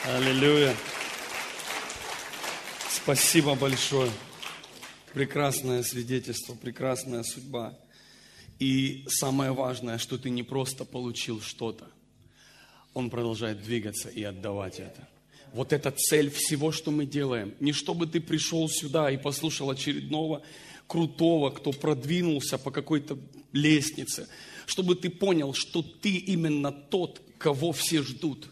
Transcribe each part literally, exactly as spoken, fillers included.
Аллилуйя. Спасибо большое. Прекрасное свидетельство, прекрасная судьба. И самое важное, что ты не просто получил что-то. Он продолжает двигаться и отдавать это. Вот это цель всего, что мы делаем. Не чтобы ты пришел сюда и послушал очередного крутого, кто продвинулся по какой-то лестнице. Чтобы ты понял, что ты именно тот, кого все ждут.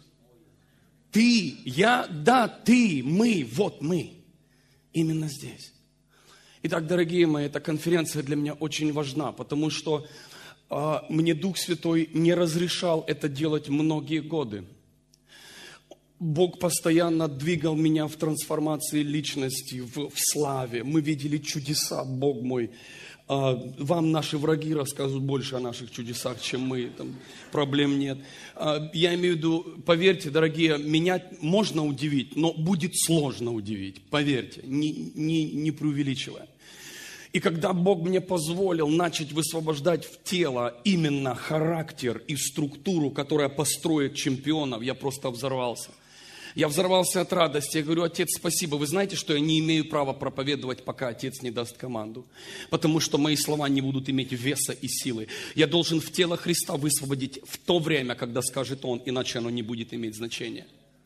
Ты, я, да, ты, мы, вот мы. Именно здесь. Итак, дорогие мои, эта конференция для меня очень важна, потому что э, мне Дух Святой не разрешал это делать многие годы. Бог постоянно двигал меня в трансформации личности, в, в славе. Мы видели чудеса, Бог мой. Э, вам наши враги расскажут больше о наших чудесах, чем мы. Там проблем нет. Э, я имею в виду, поверьте, дорогие, меня можно удивить, но будет сложно удивить. Поверьте, не, не, не преувеличивая. И когда Бог мне позволил начать высвобождать в тело именно характер и структуру, которая построит чемпионов, я просто взорвался. Я взорвался от радости. Я говорю: Отец, спасибо. Вы знаете, что я не имею права проповедовать, пока Отец не даст команду. Потому что мои слова не будут иметь веса и силы. Я должен в тело Христа высвободить в то время, когда скажет Он, иначе оно не будет иметь значения.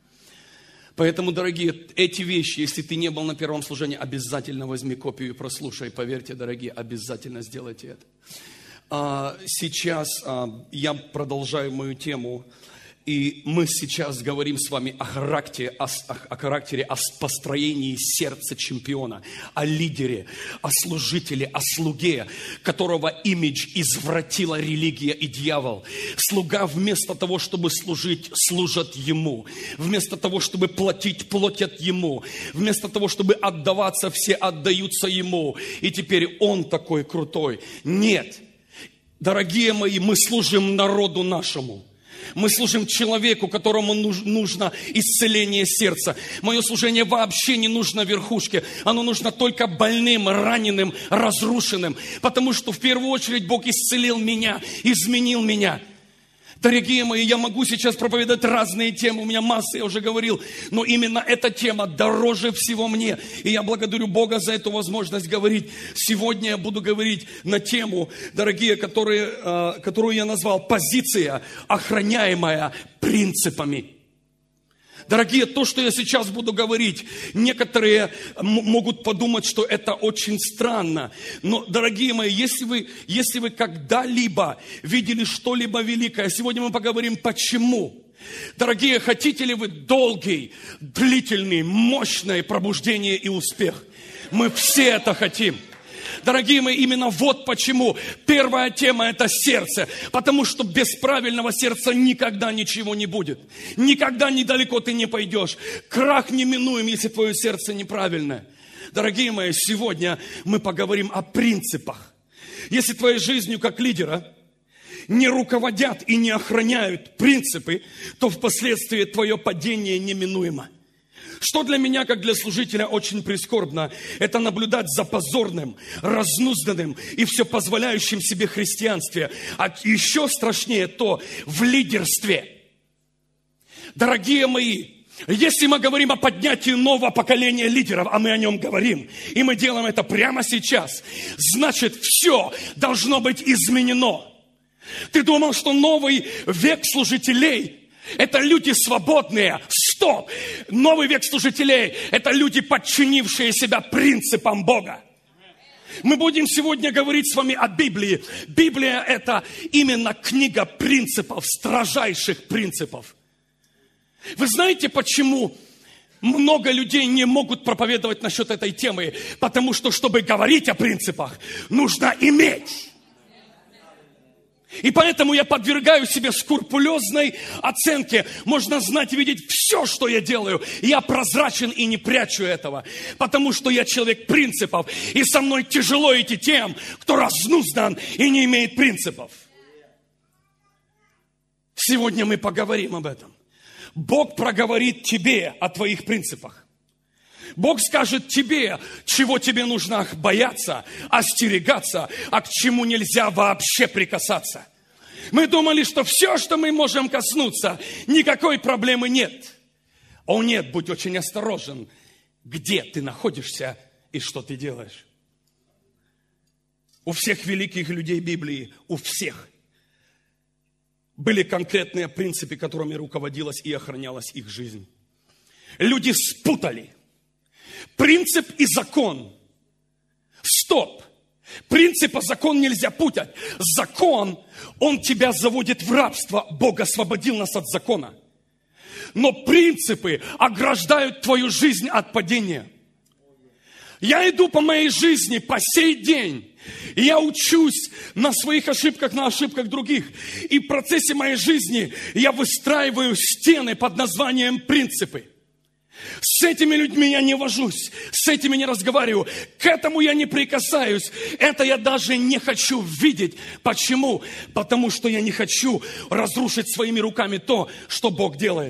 Поэтому, дорогие, эти вещи, если ты не был на первом служении, обязательно возьми копию и прослушай. Поверьте, дорогие, обязательно сделайте это. Сейчас я продолжаю мою тему. И мы сейчас говорим с вами о характере, о, о характере, о построении сердца чемпиона, о лидере, о служителе, о слуге, которого имидж извратила религия и дьявол. Слуга вместо того, чтобы служить, служат ему. Вместо того, чтобы платить, платят ему. Вместо того, чтобы отдаваться, все отдаются ему. И теперь он такой крутой. Нет, дорогие мои, мы служим народу нашему. Мы служим человеку, которому нужно исцеление сердца. Мое служение вообще не нужно верхушке. Оно нужно только больным, раненым, разрушенным. Потому что в первую очередь Бог исцелил меня, изменил меня. Дорогие мои, я могу сейчас проповедовать разные темы, у меня масса, я уже говорил, но именно эта тема дороже всего мне. И я благодарю Бога за эту возможность говорить. Сегодня я буду говорить на тему, дорогие, которые, которую я назвал «Позиция, охраняемая принципами». Дорогие, то, что я сейчас буду говорить, некоторые могут подумать, что это очень странно. Но, дорогие мои, если вы, если вы когда-либо видели что-либо великое, сегодня мы поговорим, почему. Дорогие, хотите ли вы долгий, длительный, мощное пробуждение и успех? Мы все это хотим. Дорогие мои, именно вот почему. Первая тема – это сердце. Потому что без правильного сердца никогда ничего не будет. Никогда недалеко ты не пойдешь. Крах неминуем, если твое сердце неправильное. Дорогие мои, сегодня мы поговорим о принципах. Если твоей жизнью как лидера не руководят и не охраняют принципы, то впоследствии твое падение неминуемо. Что для меня, как для служителя, очень прискорбно, это наблюдать за позорным, разнузданным и все позволяющим себе христианстве. А еще страшнее то в лидерстве. Дорогие мои, если мы говорим о поднятии нового поколения лидеров, а мы о нем говорим, и мы делаем это прямо сейчас, значит, все должно быть изменено. Ты думал, что новый век служителей – это люди свободные. Стоп! Новый век служителей – это люди, подчинившие себя принципам Бога. Мы будем сегодня говорить с вами о Библии. Библия – это именно книга принципов, строжайших принципов. Вы знаете, почему много людей не могут проповедовать насчет этой темы? Потому что, чтобы говорить о принципах, нужно иметь. И поэтому я подвергаю себе скрупулезной оценке. Можно знать и видеть все, что я делаю. Я прозрачен и не прячу этого. Потому что я человек принципов. И со мной тяжело идти тем, кто разнуздан и не имеет принципов. Сегодня мы поговорим об этом. Бог проговорит тебе о твоих принципах. Бог скажет тебе, чего тебе нужно бояться, остерегаться, а к чему нельзя вообще прикасаться. Мы думали, что все, что мы можем коснуться, никакой проблемы нет. О нет, будь очень осторожен, где ты находишься и что ты делаешь. У всех великих людей Библии, у всех были конкретные принципы, которыми руководилась и охранялась их жизнь. Люди спутали принцип и закон. Стоп! Принцип и закон нельзя путать. Закон, он тебя заводит в рабство. Бог освободил нас от закона. Но принципы ограждают твою жизнь от падения. Я иду по моей жизни по сей день. И я учусь на своих ошибках, на ошибках других. И в процессе моей жизни я выстраиваю стены под названием принципы. С этими людьми я не вожусь, с этими не разговариваю, к этому я не прикасаюсь. Это я даже не хочу видеть. Почему? Потому что я не хочу разрушить своими руками то, что Бог делает.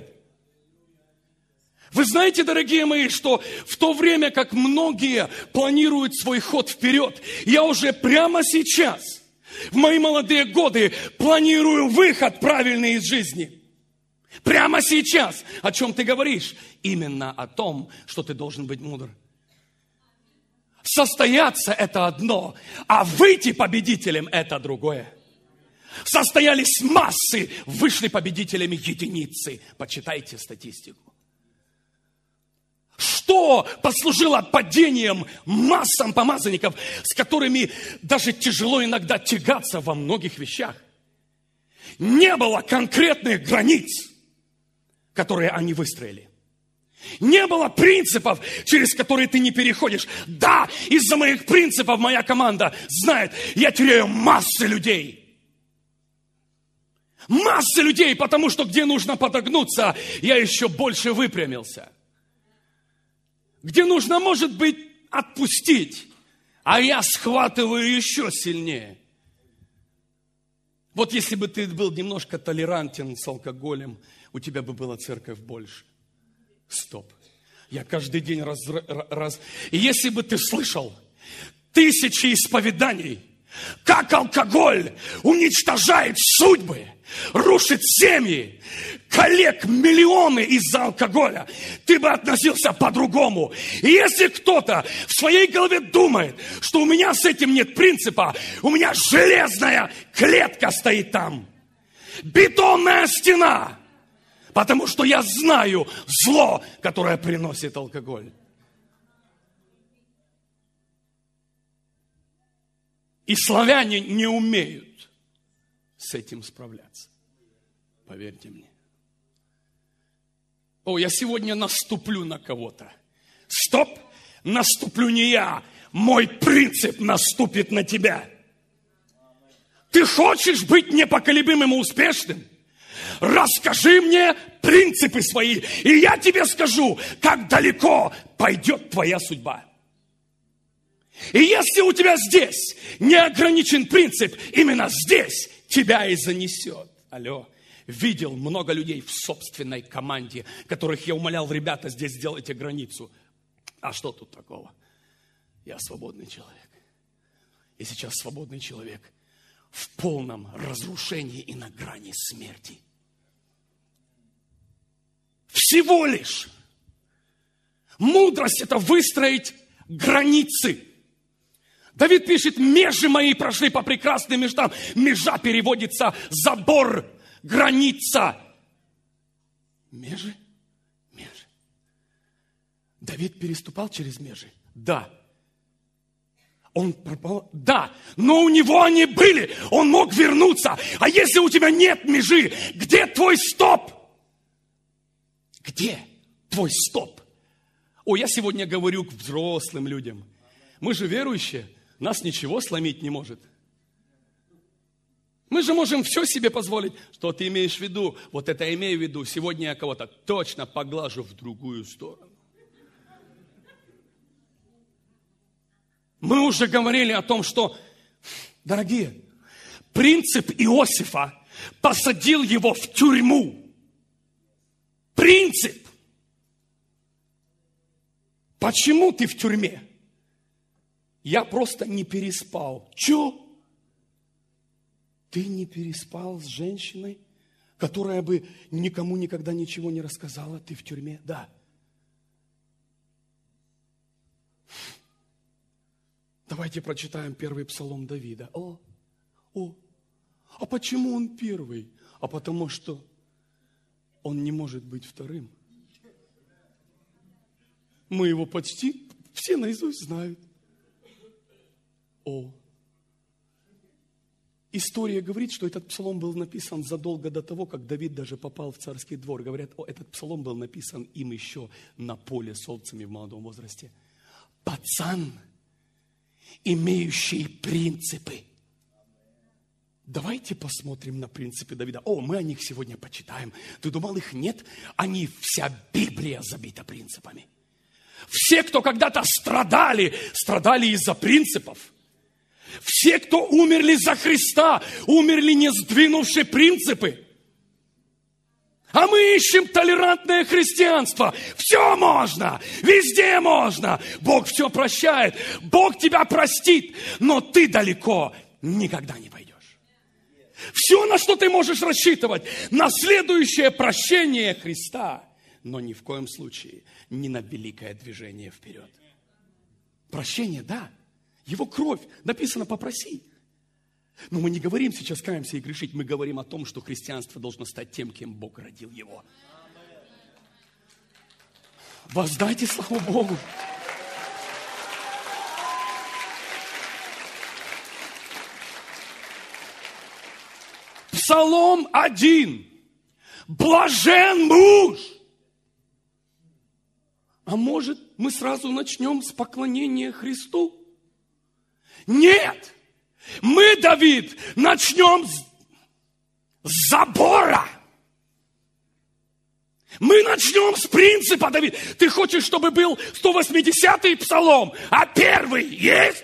Вы знаете, дорогие мои, что в то время, как многие планируют свой ход вперед, я уже прямо сейчас, в мои молодые годы, планирую выход правильный из жизни. Прямо сейчас. О чем ты говоришь? Именно о том, что ты должен быть мудр. Состояться – это одно, а выйти победителем – это другое. Состоялись массы, вышли победителями единицы. Почитайте статистику. Что послужило падением массам помазанников, с которыми даже тяжело иногда тягаться во многих вещах? Не было конкретных границ, которые они выстроили. Не было принципов, через которые ты не переходишь. Да, из-за моих принципов моя команда знает, я теряю массы людей. Массы людей, потому что где нужно подогнуться, я еще больше выпрямился. Где нужно, может быть, отпустить, а я схватываю еще сильнее. Вот если бы ты был немножко толерантен с алкоголем, у тебя бы была церковь больше. Стоп. Я каждый день раз... раз... И если бы ты слышал тысячи исповеданий, как алкоголь уничтожает судьбы, рушит семьи, коллег миллионы из-за алкоголя, ты бы относился по-другому. И если кто-то в своей голове думает, что у меня с этим нет принципа, у меня железная клетка стоит там, бетонная стена, потому что я знаю зло, которое приносит алкоголь. И славяне не умеют с этим справляться. Поверьте мне. О, я сегодня наступлю на кого-то. Стоп! Наступлю не я. Мой принцип наступит на тебя. Ты хочешь быть непоколебимым и успешным? Расскажи мне принципы свои, и я тебе скажу, как далеко пойдет твоя судьба. И если у тебя здесь не ограничен принцип, именно здесь тебя и занесет. Алло. Видел много людей в собственной команде, которых я умолял, ребята, здесь сделайте границу. А что тут такого? Я свободный человек. И сейчас свободный человек в полном разрушении и на грани смерти. Всего лишь. Мудрость – это выстроить границы. Давид пишет, межи мои прошли по прекрасным межам. Межа переводится забор, граница. Межи? Межи. Давид переступал через межи? Да. Он пропал? Да. Но у него они были. Он мог вернуться. А если у тебя нет межи, где твой стоп? Где твой стоп? О, я сегодня говорю к взрослым людям. Мы же верующие. Нас ничего сломить не может. Мы же можем все себе позволить. Что ты имеешь в виду? Вот это имею в виду. Сегодня я кого-то точно поглажу в другую сторону. Мы уже говорили о том, что, дорогие, принцип Иосифа посадил его в тюрьму. Принцип. Почему ты в тюрьме? Я просто не переспал. Чё? Ты не переспал с женщиной? которая бы никому никогда ничего не рассказала, ты в тюрьме? Да. Давайте прочитаем первый псалом Давида. О, о, а почему он первый? А потому что он не может быть вторым. Мы его почти все наизусть знают. О, история говорит, что этот псалом был написан задолго до того, как Давид даже попал в царский двор. Говорят, о, этот псалом был написан им еще на поле с овцами в молодом возрасте. Пацан, имеющий принципы. Давайте посмотрим на принципы Давида. О, мы о них сегодня почитаем. Ты думал, их нет? Они, вся Библия забита принципами. Все, кто когда-то страдали, страдали из-за принципов. Все, кто умерли за Христа, умерли, не сдвинувши принципы. А мы ищем толерантное христианство. Все можно, везде можно. Бог все прощает. Бог тебя простит, но ты далеко никогда не пойдешь. Все, на что ты можешь рассчитывать, на следующее прощение Христа, но ни в коем случае не на великое движение вперед. Прощение, да, Его кровь, написано попроси. Но мы не говорим сейчас каемся и грешить, мы говорим о том, что христианство должно стать тем, кем Бог родил его. Воздайте славу Богу. Псалом один. Блажен муж. А может, мы сразу начнем с поклонения Христу? Нет. Мы, Давид, начнем с, с забора. Мы начнем с принципа, Давид. Ты хочешь, чтобы был сто восьмидесятый псалом, а первый есть?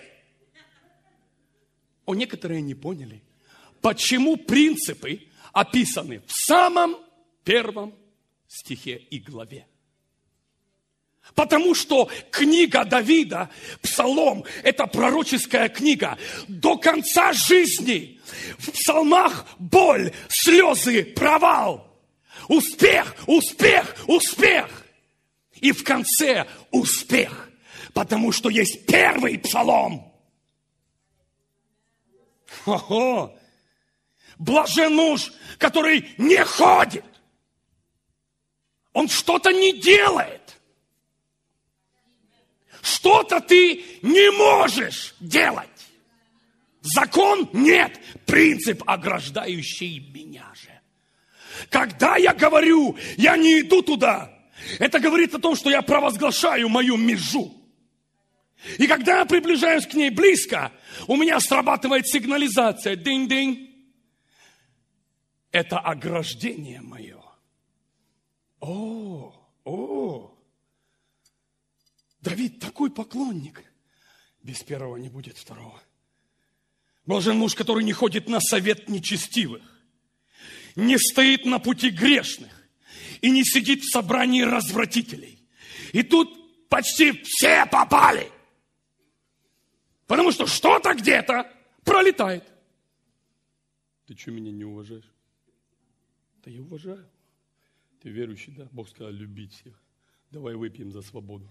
О, некоторые не поняли, почему принципы описаны в самом первом стихе и главе. Потому что книга Давида, Псалом, это пророческая книга. До конца жизни в псалмах боль, слезы, провал. Успех, успех, успех. И в конце успех. Потому что есть первый псалом. Ого! Блажен муж, который не ходит. Он что-то не делает. Что-то ты не можешь делать. Закон нет, принцип, ограждающий меня же. Когда я говорю, я не иду туда, это говорит о том, что я провозглашаю мою межу. И когда я приближаюсь к ней близко, у меня срабатывает сигнализация. Динь-динь. Это ограждение мое. О, о. Давид такой поклонник. Без первого не будет второго. Блажен муж, который не ходит на совет нечестивых, не стоит на пути грешных и не сидит в собрании развратителей. И тут почти все попали. Потому что что-то где-то пролетает. Ты что, меня не уважаешь? Да я уважаю. Ты верующий, да? Бог сказал любить всех. Давай выпьем за свободу.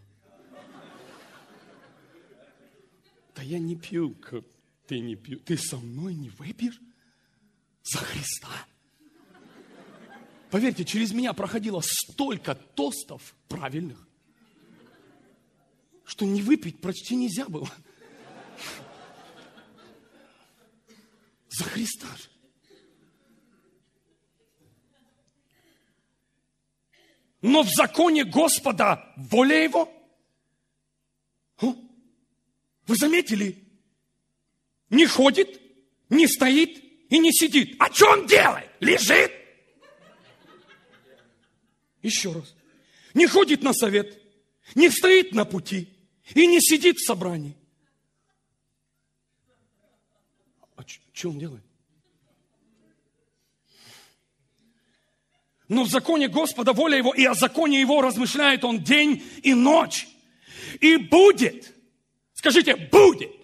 Да я не пью, ты не пью. Ты со мной не выпьешь? За Христа. Поверьте, через меня проходило столько тостов правильных, что не выпить почти нельзя было. За Христа же. Но в законе Господа воля Его. Вы заметили? Не ходит, не стоит и не сидит. А что он делает? Лежит. Еще раз. Не ходит на совет, не стоит на пути и не сидит в собрании. А что он делает? Но в законе Господа воля Его, и о законе Его размышляет Он день и ночь. И будет. Скажите, будет. Будет.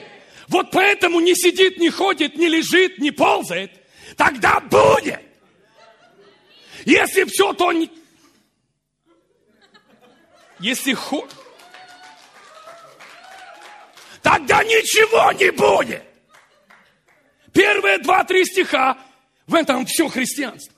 Вот поэтому не сидит, не ходит, не лежит, не ползает. Тогда будет. Если все, то не... Если хо... Тогда ничего не будет. Первые два-три стиха, в этом все христианство.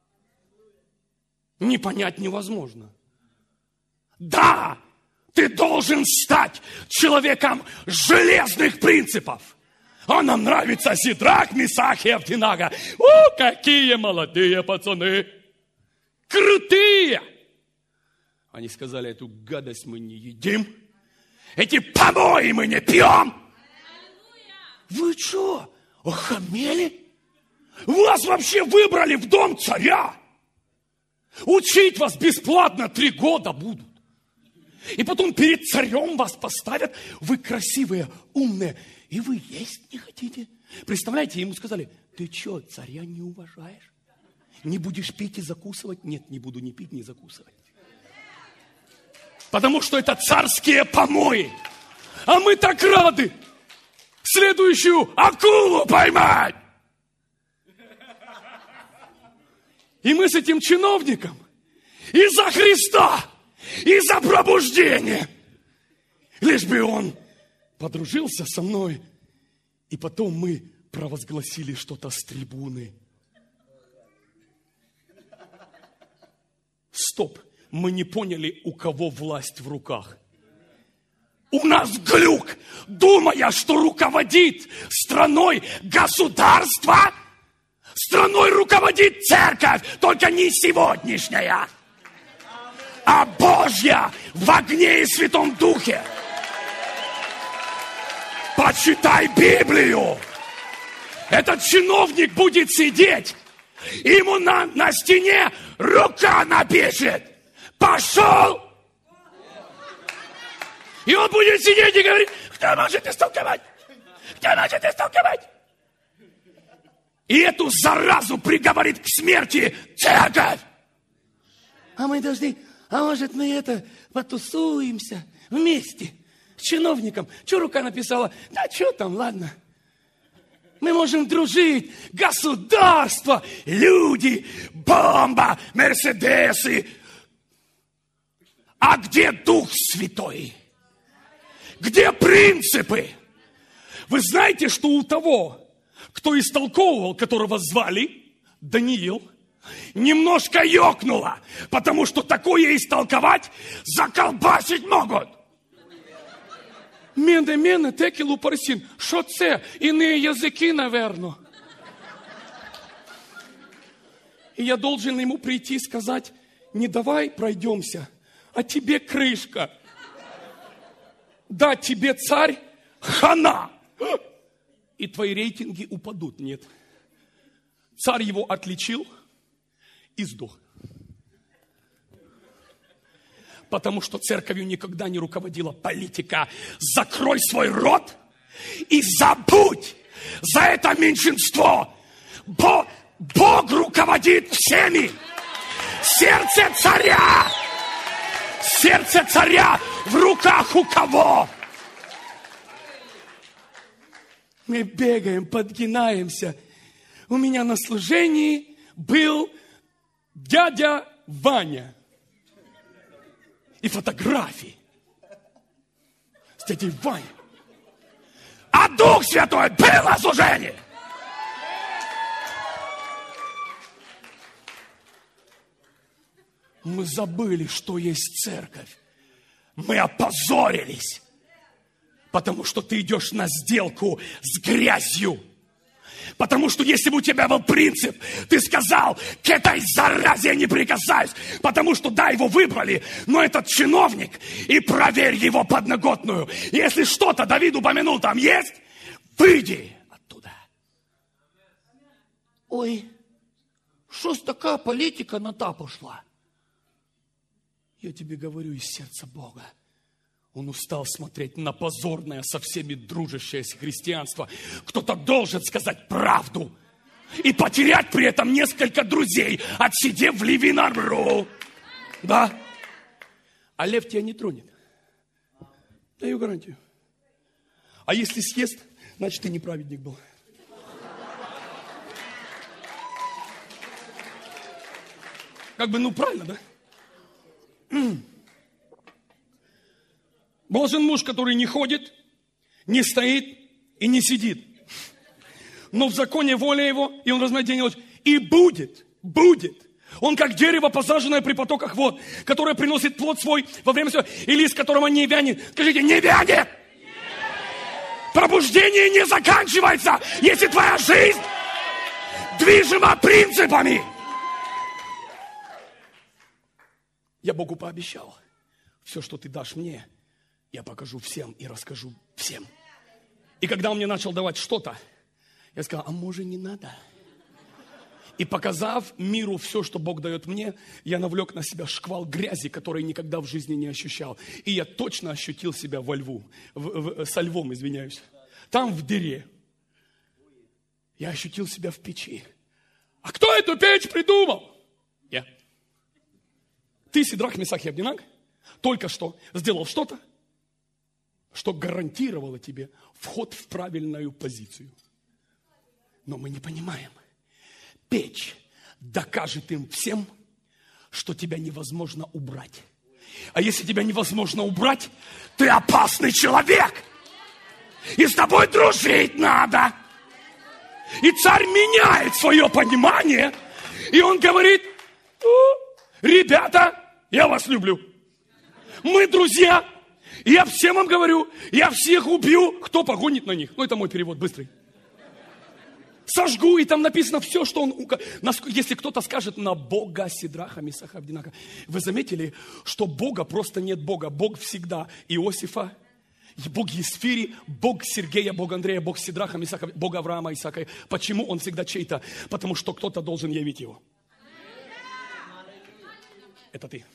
Не понять невозможно. Да, ты должен стать человеком железных принципов. А нам нравится Сидрах, Месах и Авдинага. О, какие молодые пацаны! Крутые! Они сказали, эту гадость мы не едим. Эти помои мы не пьем. Вы что, охамели? Вас вообще выбрали в дом царя. Учить вас бесплатно три года будут. И потом перед царем вас поставят. Вы красивые, умные. И вы есть не хотите. Представляете, ему сказали, ты что, царя не уважаешь? Не будешь пить и закусывать? Нет, не буду ни пить, ни закусывать. Потому что это царские помои. А мы так рады следующую акулу поймать. И мы с этим чиновником из-за Христа, из-за пробуждения, лишь бы он подружился со мной, и потом мы провозгласили что-то с трибуны. Стоп, мы не поняли, у кого власть в руках. У нас глюк, думая, что руководит страной государство. Страной руководит церковь, только не сегодняшняя, а Божья в огне и Святом Духе. Почитай Библию. Этот чиновник будет сидеть, и ему на, на стене рука напишет: пошел! И он будет сидеть и говорить: кто может истолковать? Кто может истолковать? И эту заразу приговорит к смерти церковь. А мы должны, а может мы это, потусуемся вместе с чиновником. Что рука написала? Да что там, ладно. Мы можем дружить. Государство, люди, бомба, мерседесы. А где Дух Святой? Где принципы? Вы знаете, что у того, кто истолковывал, которого звали Даниил, немножко ёкнуло, потому что такое истолковать заколбасить могут. Мене, мене, текілу парсін. Що це? Іні язики, наверно. И я должен ему прийти и сказать: не давай пройдемся, а тебе крышка. Да, тебе царь, хана. И твои рейтинги упадут. Нет. Царь его отличил и сдох. Потому что церковью никогда не руководила политика. Закрой свой рот и забудь за это меньшинство. Бо, Бог руководит всеми. Сердце царя. Сердце царя в руках у кого? Мы бегаем, подгинаемся. У меня на служении был дядя Ваня. И фотографии с дядей Ваней. А Дух Святой был на служении. Мы забыли, что есть церковь. Мы опозорились. Потому что ты идешь на сделку с грязью. Потому что если бы у тебя был принцип, ты сказал: к этой заразе я не прикасаюсь. Потому что, да, его выбрали, но этот чиновник, и проверь его подноготную. Если что-то Давид упомянул там есть, выйди оттуда. Ой, что ж такая политика на та пошла? Я тебе говорю из сердца Бога. Он устал смотреть на позорное, со всеми дружащееся христианство. Кто-то должен сказать правду и потерять при этом несколько друзей, отсидев в Левинарбру. Да? А лев тебя не тронет. Даю гарантию. А если съест, значит, ты неправедник был. Как бы, ну правильно, да? Блажен муж, который не ходит, не стоит и не сидит. Но в законе воля его, и он размает день и ночь. И будет, будет. Он как дерево, посаженное при потоках вод, которое приносит плод свой во время своего, и лист которого не вянет. Скажите, не вянет! Пробуждение не заканчивается, если твоя жизнь движима принципами. Я Богу пообещал, все, что ты дашь мне, я покажу всем и расскажу всем. И когда он мне начал давать что-то, я сказал, а может не надо? И показав миру все, что Бог дает мне, я навлек на себя шквал грязи, который никогда в жизни не ощущал. И я точно ощутил себя во льву, в, в, со львом, извиняюсь. Там в дыре. Я ощутил себя в печи. А кто эту печь придумал? Я. Ты, Сидрах, Месах и Абдинаг, только что сделал что-то, что гарантировало тебе вход в правильную позицию. Но мы не понимаем. Печь докажет им всем, что тебя невозможно убрать. А если тебя невозможно убрать, ты опасный человек. И с тобой дружить надо. И царь меняет свое понимание. И он говорит, ребята, я вас люблю. Мы друзья. Я всем вам говорю, я всех убью, кто погонит на них. Ну, это мой перевод быстрый. Сожгу, и там написано все, что он... Если кто-то скажет на Бога Сидраха, Месаха, Абдинаго. Вы заметили, что Бога просто нет Бога. Бог всегда Иосифа, Бог Есфири, Бог Сергея, Бог Андрея, Бог Сидраха, Месаха, Бог Авраама, Исаака. Почему он всегда чей-то? Потому что кто-то должен явить его. Это ты.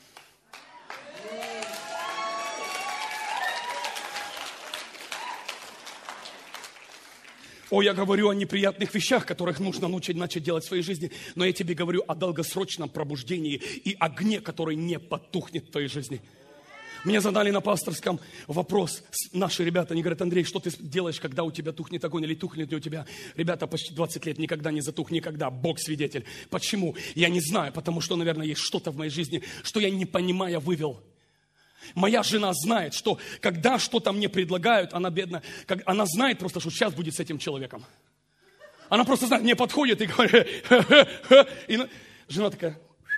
О, я говорю о неприятных вещах, которых нужно научить, начать делать в своей жизни. Но я тебе говорю о долгосрочном пробуждении и огне, который не потухнет в твоей жизни. Мне задали на пасторском вопрос наши ребята. Они говорят, Андрей, что ты делаешь, когда у тебя тухнет огонь или тухнет ли у тебя? Ребята, почти двадцать лет никогда не затух, никогда. Бог свидетель. Почему? Я не знаю, потому что, наверное, есть что-то в моей жизни, что я не понимая вывел. Моя жена знает, что когда что-то мне предлагают, она бедная, как, она знает просто, что сейчас будет с этим человеком. Она просто знает, мне подходит и говорит, и жена такая.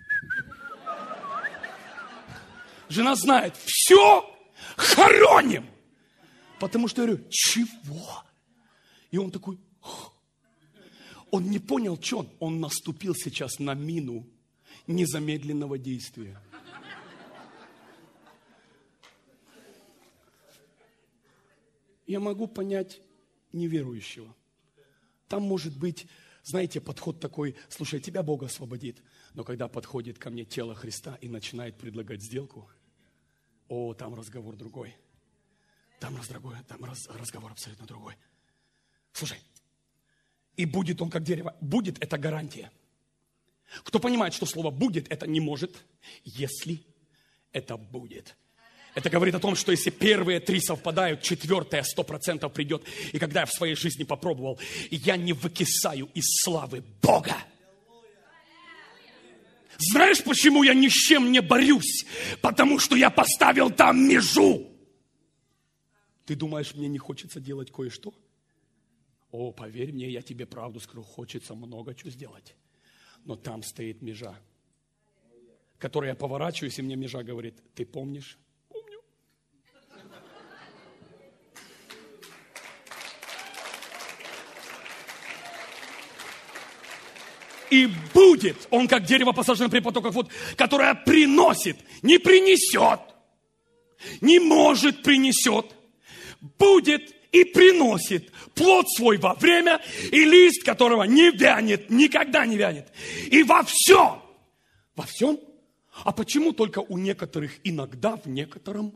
Жена знает, все хороним. Потому что я говорю, чего? И он такой, он не понял, что он. Он наступил сейчас на мину незамедленного действия. Я могу понять неверующего. Там может быть, знаете, подход такой, слушай, тебя Бог освободит. Но когда подходит ко мне тело Христа и начинает предлагать сделку, о, там разговор другой. Там, разговор, там раз, разговор абсолютно другой. Слушай, и будет он как дерево. Будет – это гарантия. Кто понимает, что слово «будет» – это не может, если это будет. Это говорит о том, что если первые три совпадают, четвертое сто процентов придет. И когда я в своей жизни попробовал, я не выкисаю из славы Бога. Знаешь, почему я ни с чем не борюсь? Потому что я поставил там межу. Ты думаешь, мне не хочется делать кое-что? О, поверь мне, я тебе правду скажу, хочется много чего сделать. Но там стоит межа, которой я поворачиваюсь, и мне межа говорит, ты помнишь? И будет он, как дерево, посаженное при потоках вод, которое приносит, не принесет, не может принесет, будет и приносит плод свой во время, и лист которого не вянет, никогда не вянет. И во всем, во всем, а почему только у некоторых иногда, в некотором?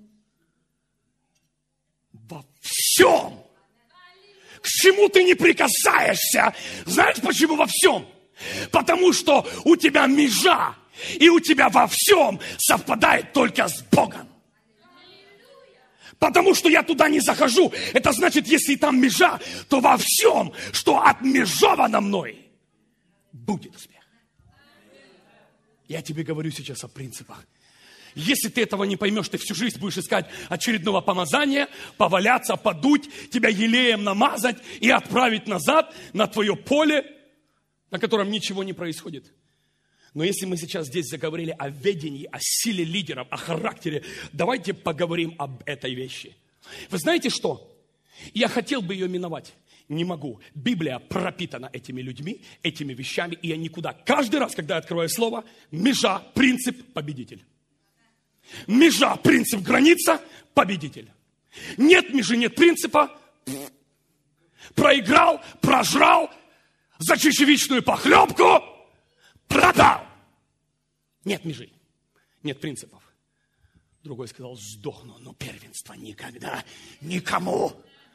Во всем. К чему ты не прикасаешься? Знаешь, почему во всем? Потому что у тебя межа, и у тебя во всем совпадает только с Богом. Потому что я туда не захожу. Это значит, если там межа, то во всем, что отмежовано мной, будет успех. Я тебе говорю сейчас о принципах. Если ты этого не поймешь, ты всю жизнь будешь искать очередного помазания, поваляться, подуть, тебя елеем намазать и отправить назад на твое поле, на котором ничего не происходит. Но если мы сейчас здесь заговорили о ведении, о силе лидеров, о характере, давайте поговорим об этой вещи. Вы знаете что? Я хотел бы ее миновать. Не могу. Библия пропитана этими людьми, этими вещами, и я никуда. Каждый раз, когда я открываю слово, межа, принцип, победитель. Межа, принцип, граница, победитель. Нет межи, нет принципа. Проиграл, прожрал, за чечевичную похлебку продал. Нет межи, нет принципов. Другой сказал, сдохну, но первенства никогда никому.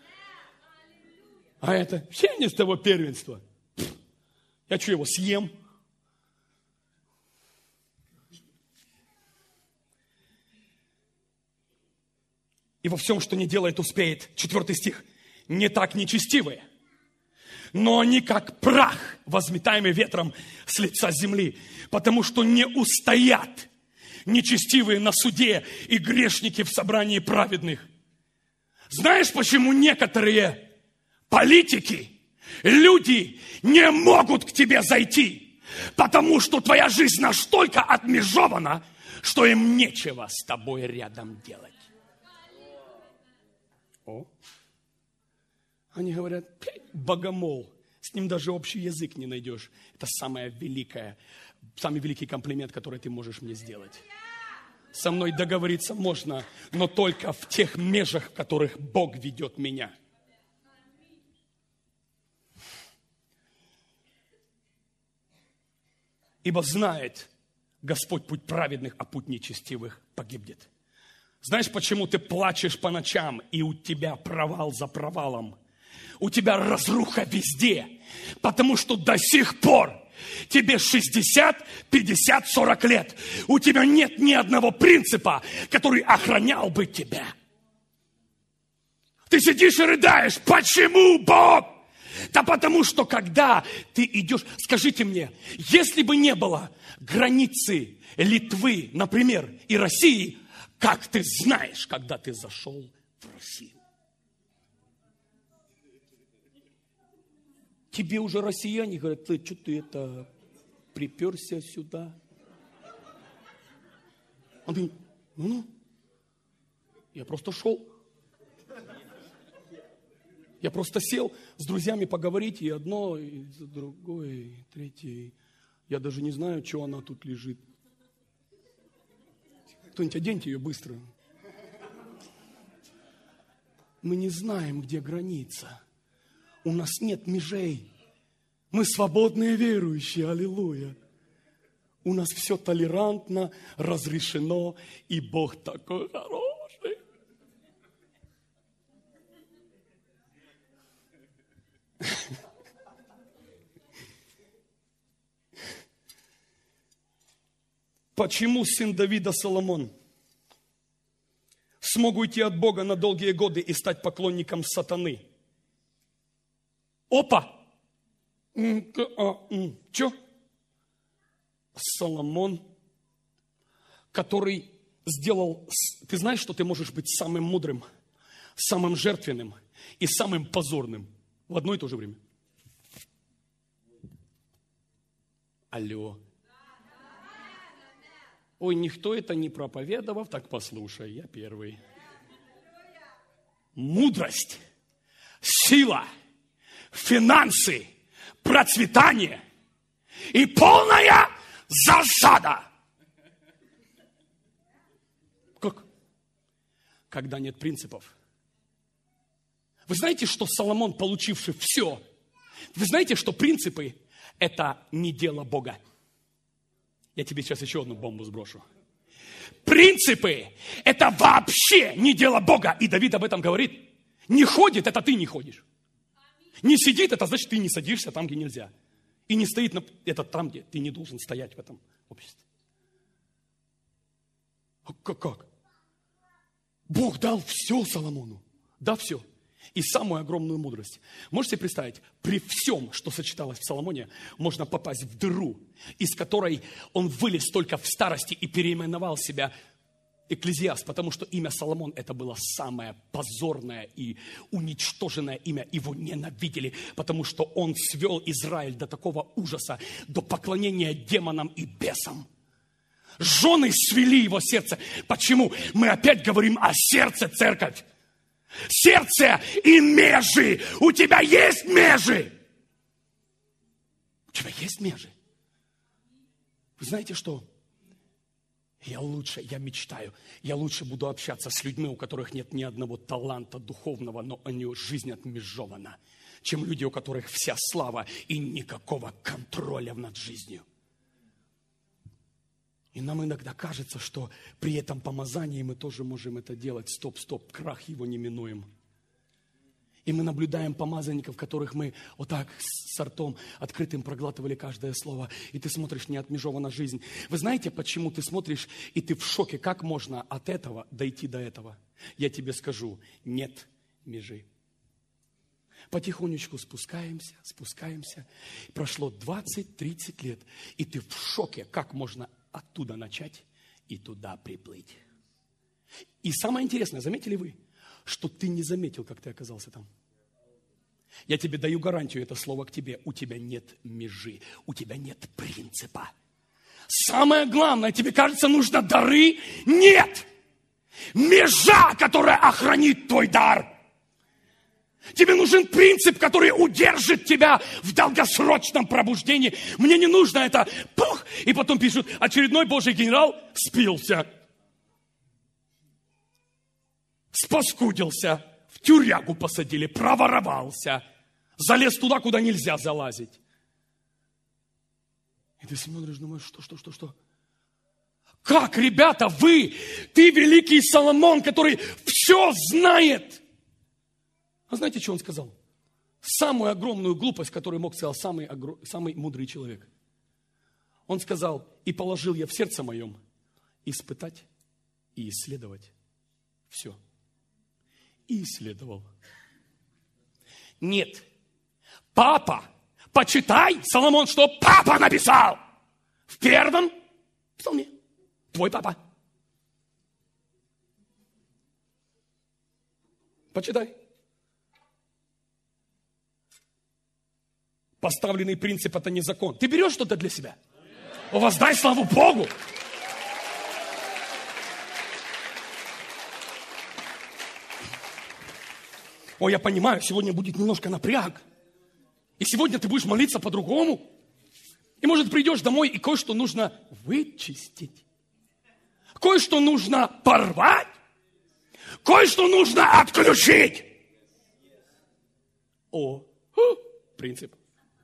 А это все не с того первенства. Я что, его съем? И во всем, что не делает, успеет. Четвертый стих. Не так нечестивые, но они как прах, возметаемый ветром с лица земли, потому что не устоят нечестивые на суде и грешники в собрании праведных. Знаешь, почему некоторые политики, люди не могут к тебе зайти? Потому что твоя жизнь настолько отмежована, что им нечего с тобой рядом делать. О. Они говорят, богомол, с ним даже общий язык не найдешь. Это самое великое, самый великий комплимент, который ты можешь мне сделать. Со мной договориться можно, но только в тех межах, в которых Бог ведет меня. Ибо знает Господь путь праведных, а путь нечестивых погибнет. Знаешь, почему ты плачешь по ночам, и у тебя провал за провалом? У тебя разруха везде, потому что до сих пор тебе шестьдесят, пятьдесят, сорок лет. У тебя нет ни одного принципа, который охранял бы тебя. Ты сидишь и рыдаешь. Почему, Бог? Да потому что, когда ты идешь... Скажите мне, если бы не было границы Литвы, например, и России, как ты знаешь, когда ты зашел в Россию? Тебе уже россияне говорят, ты что ты это приперся сюда? Он говорит, ну-ну, я просто шел. Я просто сел с друзьями поговорить, и одно, и другое, и третье. Я даже не знаю, что она тут лежит. Кто-нибудь оденьте ее быстро. Мы не знаем, где граница. У нас нет межей. Мы свободные верующие, аллилуйя. У нас все толерантно, разрешено, и Бог такой хороший. Почему сын Давида Соломон смог уйти от Бога на долгие годы и стать поклонником сатаны? Опа! Че? Соломон, который сделал... Ты знаешь, что ты можешь быть самым мудрым, самым жертвенным и самым позорным в одно и то же время? Алло. Ой, никто это не проповедовал, так послушай, я первый. Мудрость, сила, финансы, процветание и полная засада. Как? Когда нет принципов. Вы знаете, что Соломон, получивший все, вы знаете, что принципы – это не дело Бога. Я тебе сейчас еще одну бомбу сброшу. Принципы – это вообще не дело Бога. И Давид об этом говорит. Не ходит – это ты не ходишь. Не сидит – это значит, ты не садишься там, где нельзя. И не стоит – это там, где ты не должен стоять в этом обществе. Как? как? Бог дал все Соломону. Да, все. и самую огромную мудрость. Можете представить, при всем, что сочеталось в Соломоне, можно попасть в дыру, из которой он вылез только в старости и переименовал себя Экклезиаст, потому что имя Соломон это было самое позорное и уничтоженное имя. Его ненавидели, потому что он свел Израиль до такого ужаса, до поклонения демонам и бесам. Жены свели его сердце. Почему? Мы опять говорим о сердце, церковь. Сердце и межи. У тебя есть межи. У тебя есть межи. Вы знаете что? Я лучше, я мечтаю, я лучше буду общаться с людьми, у которых нет ни одного таланта духовного, но они жизнь отмежована, чем люди, у которых вся слава и никакого контроля над жизнью. И нам иногда кажется, что при этом помазании мы тоже можем это делать. Стоп, стоп, крах его неминуем. И мы наблюдаем помазанников, которых мы вот так с ртом открытым проглатывали каждое слово. И ты смотришь, не отмежована жизнь. Вы знаете, почему ты смотришь, и ты в шоке? Как можно от этого дойти до этого? Я тебе скажу, нет межи. Потихонечку спускаемся, спускаемся. Прошло двадцать-тридцать лет, и ты в шоке, как можно оттуда начать и туда приплыть. И самое интересное, заметили вы, что ты не заметил, как ты оказался там. Я тебе даю гарантию, это слово к тебе. У тебя нет межи, у тебя нет принципа. Самое главное, тебе кажется, нужно дары? Нет! Межа, которая охранит твой дар. Тебе нужен принцип, который удержит тебя в долгосрочном пробуждении. Мне не нужно это, пух, и потом пишут, очередной Божий генерал спился. Спаскудился, в тюрягу посадили, проворовался, залез туда, куда нельзя залазить. И ты смотришь, думаешь, что, что, что, что? Как, ребята, вы, ты великий Соломон, который все знает. А знаете, что он сказал? Самую огромную глупость, которую мог сказать самый, самый мудрый человек. Он сказал, и положил я в сердце моем испытать и исследовать все. И исследовал. Нет. Папа, почитай, Соломон, что папа написал в первом псалме. Твой папа. Почитай. Поставленный принцип – это не закон. Ты берешь что-то для себя? Воздай славу Богу. О, я понимаю, сегодня будет немножко напряг. И сегодня ты будешь молиться по-другому. И, может, придешь домой, и кое-что нужно вычистить. Кое-что нужно порвать. Кое-что нужно отключить. О, принцип.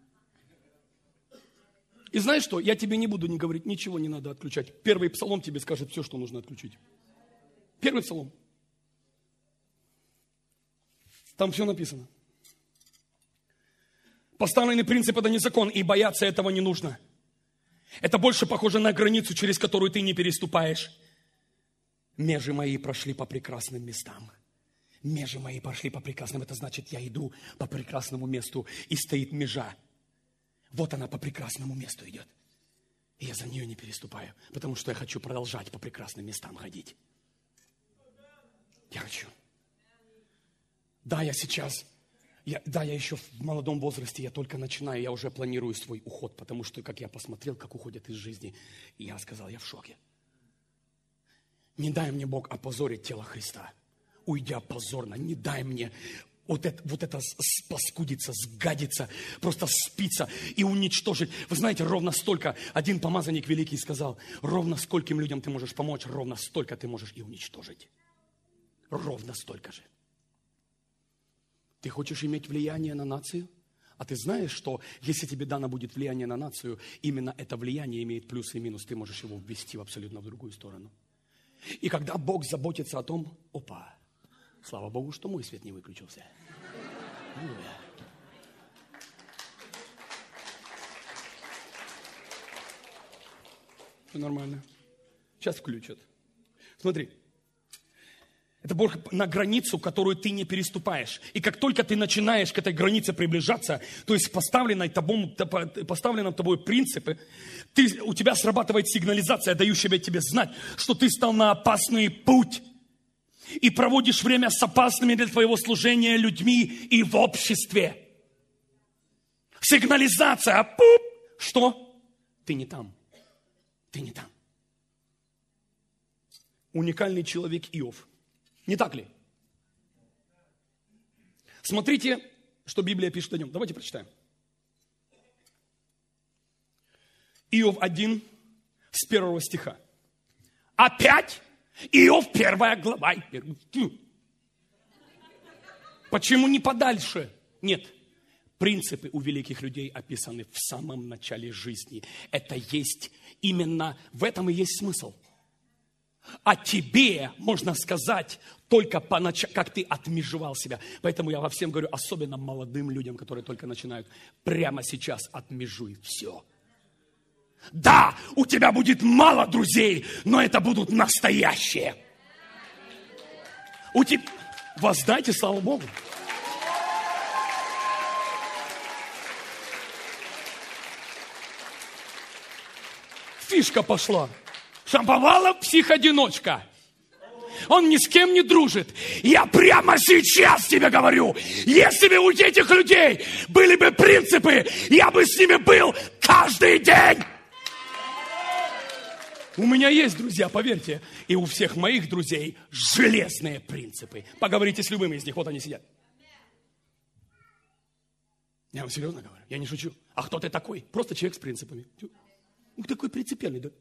И знаешь что? Я тебе не буду не говорить, ничего не надо отключать. Первый псалом тебе скажет все, что нужно отключить. Первый псалом. Там все написано. Поставленный принцип – это не закон, и бояться этого не нужно. Это больше похоже на границу, через которую ты не переступаешь. Межи мои прошли по прекрасным местам. Межи мои прошли по прекрасным. Это значит, я иду по прекрасному месту, и стоит межа. Вот она по прекрасному месту идет. И я за нее не переступаю, потому что я хочу продолжать по прекрасным местам ходить. Я хочу. Да, я сейчас, я, да, я еще в молодом возрасте, я только начинаю, я уже планирую свой уход, потому что, как я посмотрел, как уходят из жизни, и я сказал, я в шоке. Не дай мне, Бог, опозорить тело Христа, уйдя позорно, не дай мне вот это, вот это спаскудиться, сгадиться, просто спиться и уничтожить. Вы знаете, ровно столько, один помазанник великий сказал, ровно скольким людям ты можешь помочь, ровно столько ты можешь и уничтожить. Ровно столько же. Ты хочешь иметь влияние на нацию? А ты знаешь, что если тебе дано будет влияние на нацию, именно это влияние имеет плюс и минус, ты можешь его ввести в абсолютно в другую сторону. И когда Бог заботится о том, опа, слава Богу, что мой свет не выключился. Аллилуйя. Все нормально. Сейчас включат. Смотри. Это Бог на границу, которую ты не переступаешь. И как только ты начинаешь к этой границе приближаться, то есть поставленные тобой, поставленные тобой принципы, ты, у тебя срабатывает сигнализация, дающая тебе знать, что ты стал на опасный путь. И проводишь время с опасными для твоего служения людьми и в обществе. Сигнализация. Пуп! Что? Ты не там. Ты не там. Уникальный человек Иов. Не так ли? Смотрите, что Библия пишет о нем. Давайте прочитаем. Иов один, с первого стиха. Опять Иов, первая глава. Почему не подальше? Нет. Принципы у великих людей описаны в самом начале жизни. Это есть именно, в этом и есть смысл. А тебе, можно сказать, только по началу, как ты отмежевал себя. Поэтому я во всем говорю, особенно молодым людям, которые только начинают, прямо сейчас отмежуй все. Да, у тебя будет мало друзей, но это будут настоящие. У тебя... Воздайте слава Богу. Фишка пошла. Шамповалов психодиночка. Он ни с кем не дружит. Я прямо сейчас тебе говорю, если бы у этих людей были бы принципы, я бы с ними был каждый день. У меня есть друзья, поверьте, и у всех моих друзей железные принципы. Поговорите с любым из них, вот они сидят. Я вам серьезно говорю, я не шучу. А кто ты такой? Просто человек с принципами. Ух, такой принципиальный, да?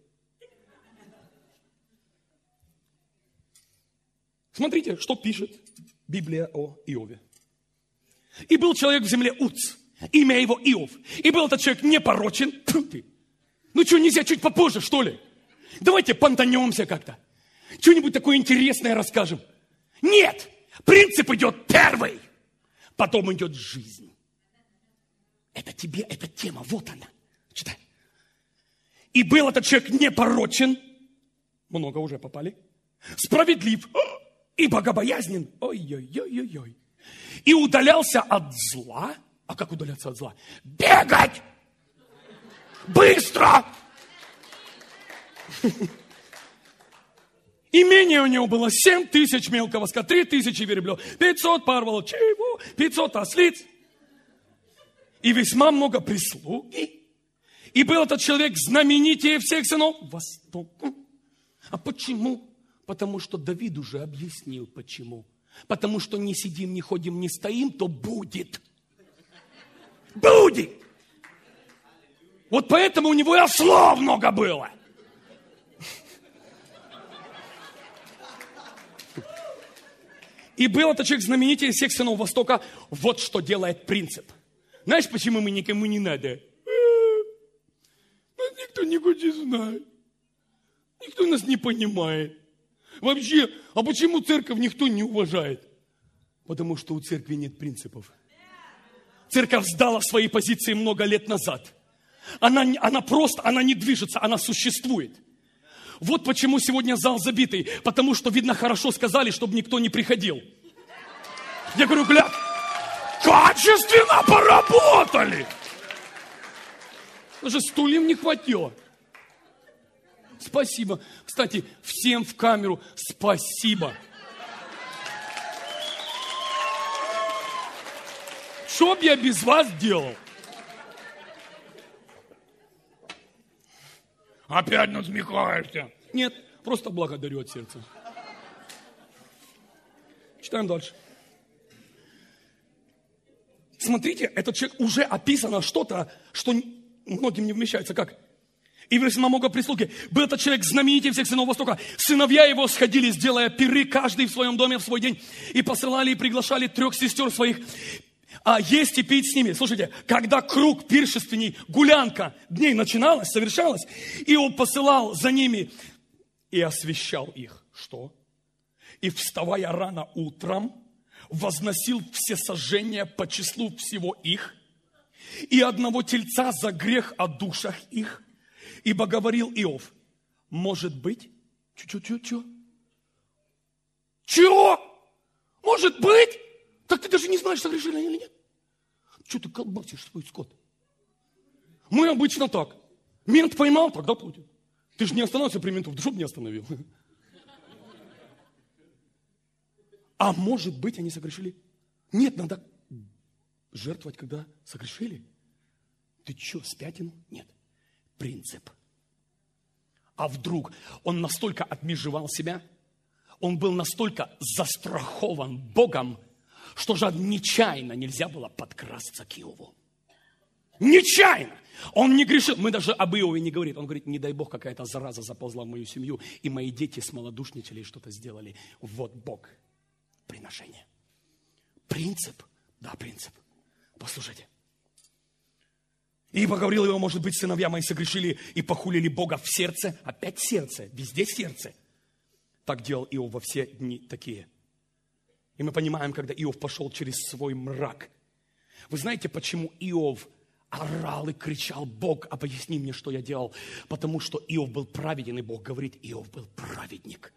Смотрите, что пишет Библия о Иове. И был человек в земле Уц, имя его Иов. И был этот человек непорочен. Фу ты. Ну что, нельзя чуть попозже, что ли? Давайте понтанемся как-то. Что-нибудь такое интересное расскажем. Нет, принцип идет первый, потом идет жизнь. Это тебе, эта тема, вот она. Читай. И был этот человек непорочен. Много уже попали. Справедлив. И богобоязнен. Ой-ой-ой-ой-ой. И удалялся от зла. А как удаляться от зла? Бегать! Быстро! Имение у него было семь тысяч мелкого скота, три тысячи верблюдов, пятьсот пар волчьего, пятьсот ослиц. И весьма много прислуги. И был этот человек знаменитее всех сынов Востока. А почему? Потому что Давид уже объяснил, почему. Потому что не сидим, не ходим, не стоим, то будет. Будет. Вот поэтому у него и ослов много было. И был этот человек знаменитее всех сынов Востока. Вот что делает принцип. Знаешь, почему мы никому не надо? Нас никто не хочет знать. Никто нас не понимает. Вообще, а почему церковь никто не уважает? Потому что у церкви нет принципов. Церковь сдала свои позиции много лет назад. Она, она просто, она не движется, она существует. Вот почему сегодня зал забитый. Потому что, видно, хорошо сказали, чтобы никто не приходил. Я говорю, гля, качественно поработали. Даже стульев не хватило. Спасибо. Кстати, всем в камеру спасибо. Что б я без вас делал? Опять насмехаешься. Нет, просто благодарю от сердца. Читаем дальше. Смотрите, этот человек уже описано что-то, что многим не вмещается. Как? И весьма много прислуги. Был этот человек знаменитее всех сынов Востока. Сыновья его сходились, делая пиры, каждый в своем доме в свой день. И посылали и приглашали трех сестер своих, а есть и пить с ними. Слушайте, когда круг пиршественней, гулянка дней начиналась, совершалась, Иов посылал за ними и освящал их. Что? И вставая рано утром, возносил все сожжения по числу всего их, и одного тельца за грех о душах их. Ибо говорил Иов, может быть, чу-чу-чу-чу, Чего? Может быть? Так ты даже не знаешь, согрешили они или нет. Что ты колбасишь свой скот? Мы обычно так. Мент поймал, тогда платит. Ты же не остановился при менту, чтобы не остановил. А может быть, они согрешили? Нет, надо жертвовать, когда согрешили. Ты что, спятил? Нет. Принцип. А вдруг он настолько отмежевал себя, он был настолько застрахован Богом, что же нечаянно нельзя было подкрасться к Иову. Нечаянно. Он не грешил. Мы даже об Иове не говорим. Он говорит, не дай Бог, какая-то зараза заползла в мою семью, и мои дети смолодушничали и что-то сделали. Вот Бог. Приношение. Принцип. Да, принцип. Послушайте. Ибо говорил его, может быть, сыновья мои согрешили и похулили Бога в сердце. Опять сердце. Везде сердце. Так делал Иов во все дни такие. И мы понимаем, когда Иов пошел через свой мрак. Вы знаете, почему Иов орал и кричал: Бог, объясни мне, что я делал? Потому что Иов был праведен, и Бог говорит, Иов был праведник.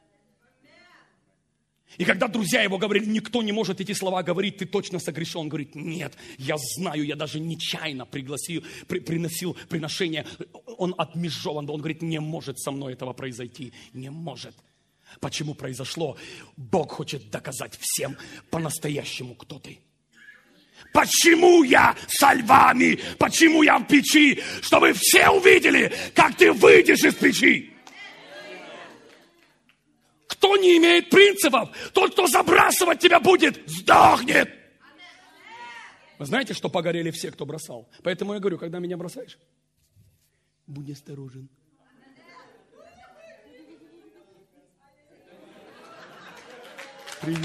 И когда друзья его говорили, никто не может эти слова говорить, ты точно согрешил, он говорит, нет, я знаю, я даже нечаянно пригласил, при, приносил приношение, он отмежеван, он говорит, не может со мной этого произойти, не может. Почему произошло? Бог хочет доказать всем по-настоящему, кто ты. Почему я со львами? Почему я в печи? Чтобы все увидели, как ты выйдешь из печи. Кто не имеет принципов, тот, кто забрасывать тебя будет, сдохнет. Вы знаете, что погорели все, кто бросал? Поэтому я говорю, когда меня бросаешь, будь осторожен. Привет.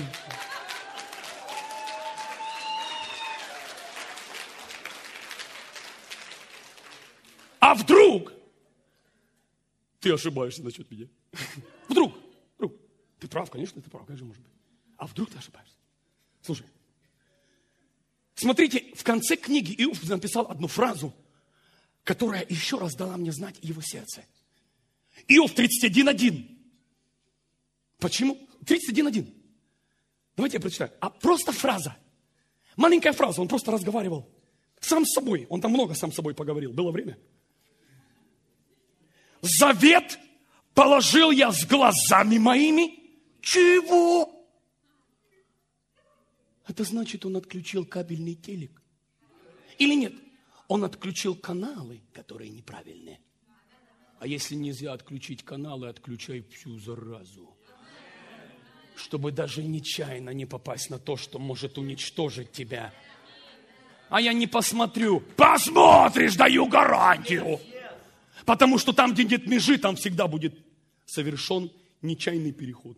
А вдруг ты ошибаешься насчет меня? Вдруг, вдруг. Ты прав, конечно, ты прав, как же может быть. А вдруг ты ошибаешься? Слушай, смотрите, в конце книги Иов написал одну фразу, которая еще раз дала мне знать его сердце. Иов тридцать один один. Почему? тридцать один один. Давайте я прочитаю. А просто фраза. Маленькая фраза, он просто разговаривал. Сам с собой. Он там много сам с собой поговорил. Было время. Завет положил я с глазами моими. Чего? Это значит, он отключил кабельный телек. Или нет? Он отключил каналы, которые неправильные. А если нельзя отключить каналы, отключай всю заразу. Чтобы даже нечаянно не попасть на то, что может уничтожить тебя. А я не посмотрю. Посмотришь, даю гарантию. Потому что там, где нет межи, там всегда будет совершен нечаянный переход.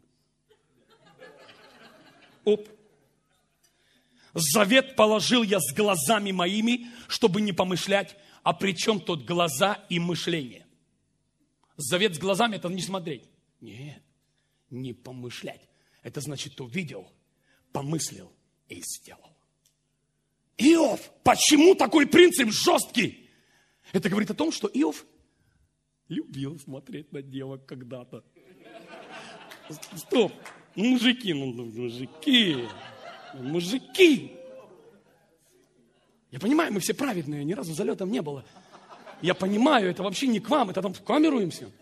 Оп. Завет положил я с глазами моими, чтобы не помышлять. А при чем тут глаза и мышление? Завет с глазами – это не смотреть. Нет, не помышлять. Это значит, увидел, помыслил и сделал. Иов, почему такой принцип жесткий? Это говорит о том, что Иов любил смотреть на девок когда-то. Стоп, мужики, ну, мужики, мужики. Я понимаю, мы все праведные, ни разу залетом не было. Я понимаю, это вообще не к вам, это там в камеру им всем.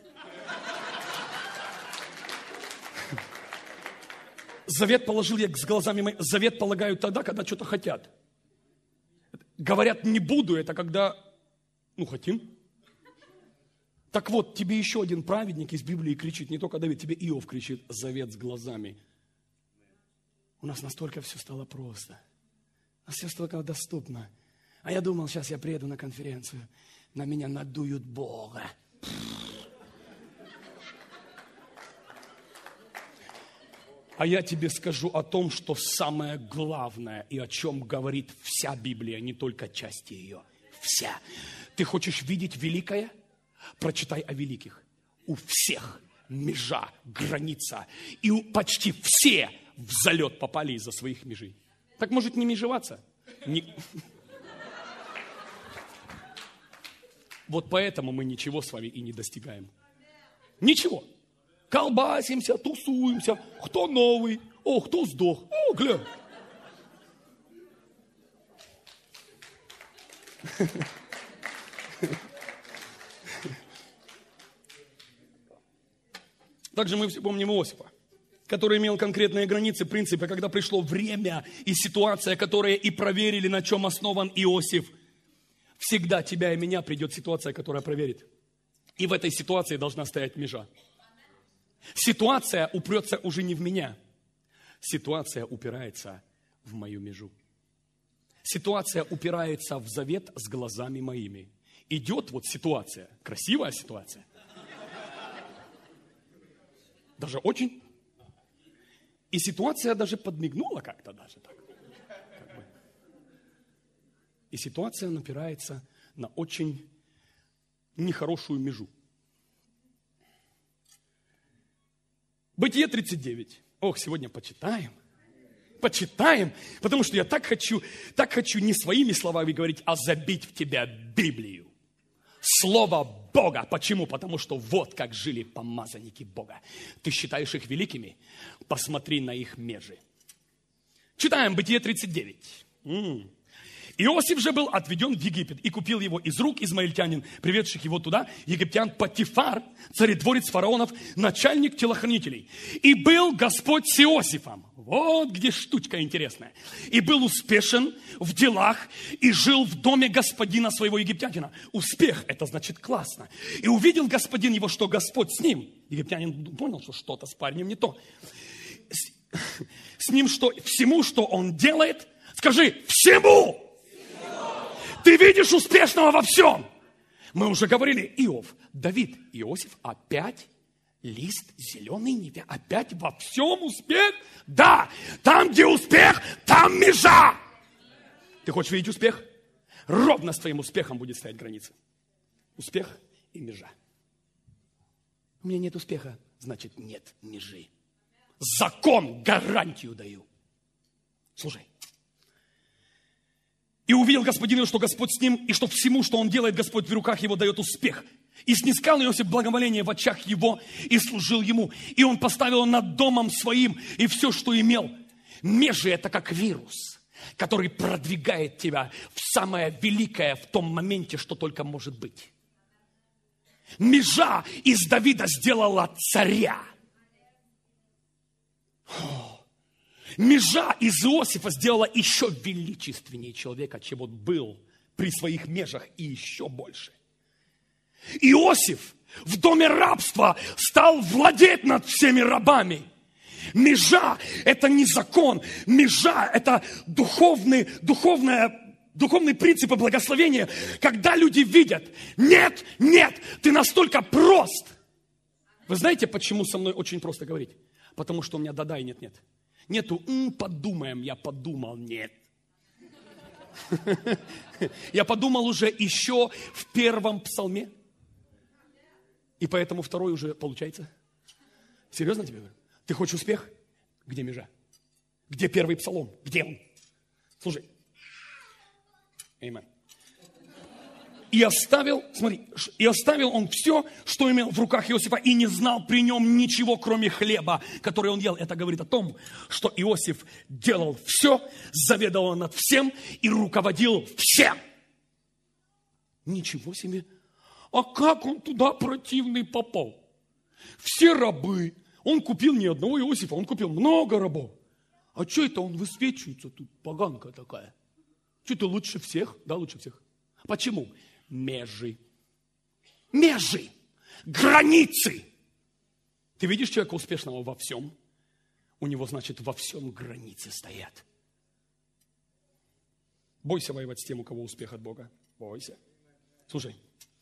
Завет положил я с глазами моими. Завет полагают тогда, когда что-то хотят. Говорят, не буду, это когда, ну, хотим. Так вот, тебе еще один праведник из Библии кричит, не только Давид, тебе Иов кричит, завет с глазами. У нас настолько все стало просто. У нас все столько доступно. А я думал, сейчас я приеду на конференцию, на меня надуют Бога. А я тебе скажу о том, что самое главное и о чем говорит вся Библия, не только части ее. Вся. Ты хочешь видеть великое? Прочитай о великих. У всех межа, граница. И у почти все в залет попали из-за своих межей. Так может не межеваться? Не... Вот поэтому мы ничего с вами и не достигаем. Ничего. Колбасимся, тусуемся. Кто новый? О, кто сдох? О, глянь. Также мы все помним Иосифа, который имел конкретные границы, принципы, когда пришло время и ситуация, которые и проверили, на чем основан Иосиф. Всегда тебя и меня придет ситуация, которая проверит. И в этой ситуации должна стоять межа. Ситуация упрется уже не в меня. Ситуация упирается в мою межу. Ситуация упирается в завет с глазами моими. Идет вот ситуация, красивая ситуация. Даже очень. И ситуация даже подмигнула как-то даже так. Как бы. И ситуация напирается на очень нехорошую межу. Бытие тридцать девять. Ох, сегодня почитаем. Почитаем, потому что я так хочу, так хочу не своими словами говорить, а забить в тебя Библию. Слово Бога. Почему? Потому что вот как жили помазанники Бога. Ты считаешь их великими? Посмотри на их межи. Читаем Бытие тридцать девять. М-м. Иосиф же был отведен в Египет и купил его из рук измаильтянин, приведших его туда, египтян Потифар, царедворец фараонов, начальник телохранителей. И был Господь с Иосифом. Вот где штучка интересная. И был успешен в делах и жил в доме господина своего египтянина. Успех, это значит классно. И увидел господин его, что Господь с ним. Египтянин понял, что что-то с парнем не то. С, с ним что, всему, что он делает, скажи, всему! Ты видишь успешного во всем. Мы уже говорили, Иов, Давид, Иосиф, опять лист зеленый, не вя- опять во всем успех? Да, там, где успех, там межа. Ты хочешь видеть успех? Ровно с твоим успехом будет стоять граница. Успех и межа. У меня нет успеха, значит нет межи. Закон гарантию даю. Слушай. И увидел господин, что Господь с ним, и что всему, что он делает, Господь в руках его дает успех. И снискал Иосиф благоволение в очах его, и служил ему. И он поставил над домом своим, и все, что имел. Межи – это как вирус, который продвигает тебя в самое великое в том моменте, что только может быть. Межа из Давида сделала царя. Межа из Иосифа сделала еще величественнее человека, чем он был при своих межах, и еще больше. Иосиф в доме рабства стал владеть над всеми рабами. Межа – это не закон, межа – это духовный, духовная, духовные принципы благословения, когда люди видят, нет, нет, ты настолько прост. Вы знаете, почему со мной очень просто говорить? Потому что у меня да-да и нет-нет. Нету, м, подумаем, я подумал, нет. Я подумал уже еще в первом псалме. И поэтому второй уже получается. Серьезно тебе говорю? Ты хочешь успех? Где межа? Где первый псалом? Где он? Слушай. Аминь. И оставил, смотри, и оставил он все, что имел в руках Иосифа, и не знал при нем ничего, кроме хлеба, который он ел. Это говорит о том, что Иосиф делал все, заведовал над всем и руководил всем. Ничего себе! А как он туда противный попал? Все рабы. Он купил не одного Иосифа, он купил много рабов. А что это он высвечивается тут, поганка такая? Что ты лучше всех? Да, лучше всех. Почему? Межи. Межи. Границы. Ты видишь человека успешного во всем? У него, значит, во всем границы стоят. Бойся воевать с тем, у кого успех от Бога. Бойся. Слушай.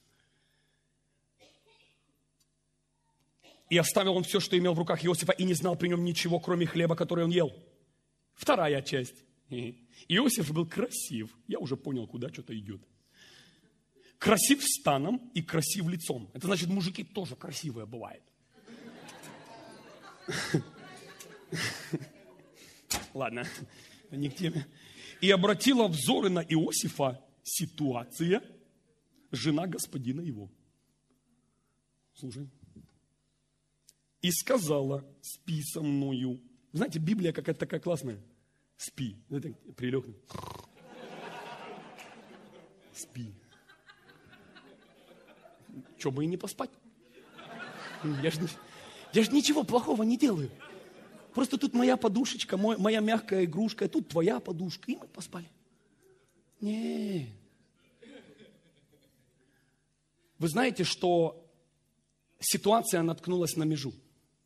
И оставил он все, что имел в руках Иосифа, и не знал при нем ничего, кроме хлеба, который он ел. Вторая часть. Иосиф был красив. Я уже понял, куда что-то идет. Красив станом и красив лицом. Это значит, мужики тоже красивые бывают. Ладно, не к теме. И обратила взоры на Иосифа ситуация, жена господина его. Слушай. И сказала, спи со мною Знаете, Библия какая-то такая классная. Спи. Прилег. Спи. Че бы и не поспать. Я же, я же ничего плохого не делаю. Просто тут моя подушечка, мой, моя мягкая игрушка, тут твоя подушка, и мы поспали. Не. Вы знаете, что ситуация наткнулась на межу.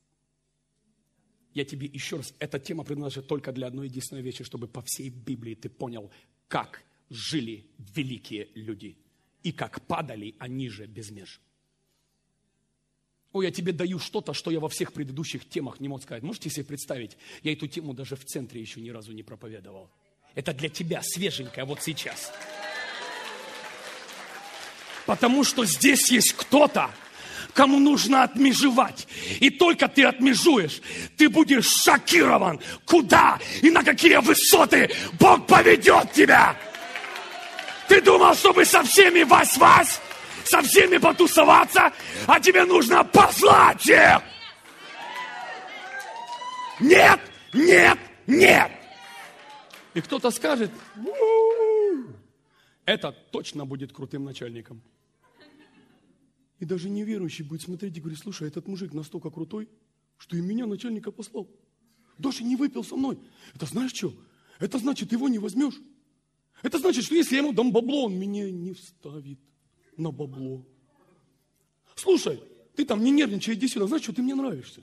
Я тебе еще раз, эта тема предназначена только для одной единственной вещи, чтобы по всей Библии ты понял, как жили великие люди и как падали они же без меж. Ой, я тебе даю что-то, что я во всех предыдущих темах не мог сказать. Можете себе представить? Я эту тему даже в центре еще ни разу не проповедовал. Это для тебя свеженькое вот сейчас. Потому что здесь есть кто-то, кому нужно отмежевать. И только ты отмежуешь, ты будешь шокирован, куда и на какие высоты Бог поведет тебя. Ты думал, чтобы со всеми вась-вась, со всеми потусоваться, а тебе нужно послать их. Нет, нет, нет. И кто-то скажет, у-у-у, это точно будет крутым начальником. И даже неверующий будет смотреть и говорить, слушай, этот мужик настолько крутой, что и меня начальника послал. Даже не выпил со мной. Это знаешь что? Это значит, его не возьмешь. Это значит, что если я ему дам бабло, он меня не вставит на бабло. Слушай, ты там не нервничай, иди сюда. Знаешь что, ты мне нравишься.